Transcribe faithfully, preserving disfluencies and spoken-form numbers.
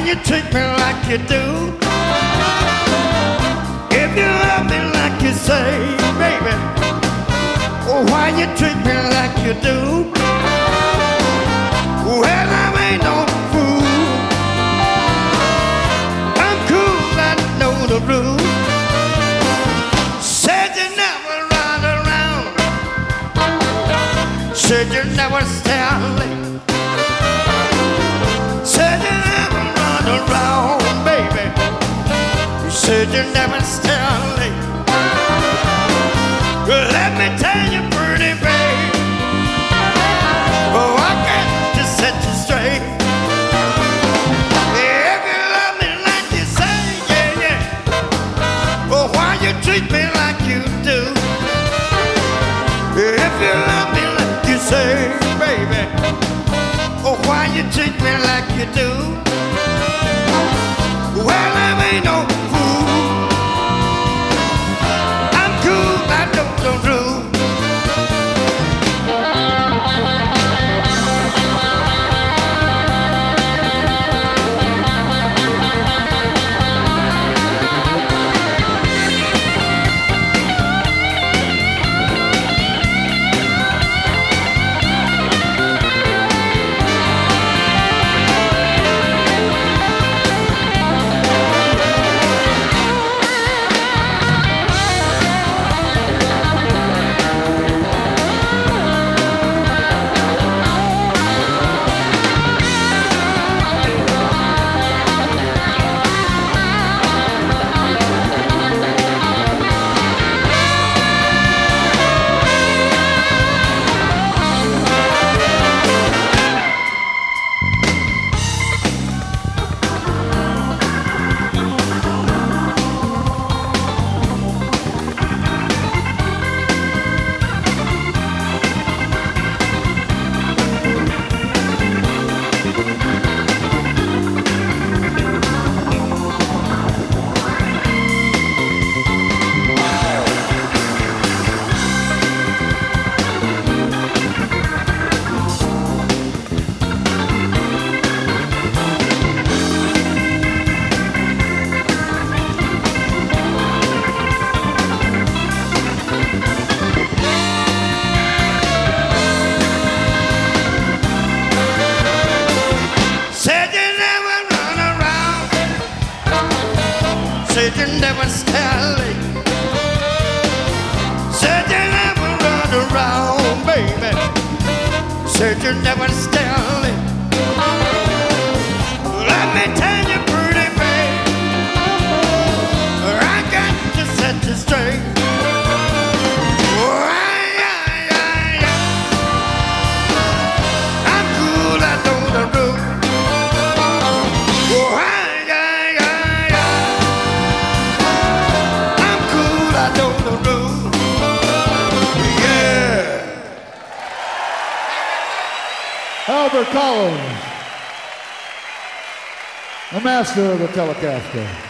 you treat me like you do. If you love me like you say, baby, oh, why you treat me like you do? Well, I ain't no fool. I'm cool, I know the rules. Said you never run around. Said you never stay out late. Said you never run around, baby. You said you never stay out late. Well, let me tell you, pretty babe, oh, I got to set you straight. If you love me like you say, yeah, yeah, oh, why you treat me like you do? If you love me like you say, baby, oh, why you treat me like you do? Well, I ain't no fool. I'm cool, I know the rules. Said you never run around. Said you never stay late. Said you never run around, baby. Said you never stay late. Let me tell you, pretty babe, I got to set you straight. Oh, I, I, I, I. I'm cool, I know the rules. Oh, I, I, I, I. I'm cool, I know the rules. Yeah. Albert Collins, the master of the Telecaster.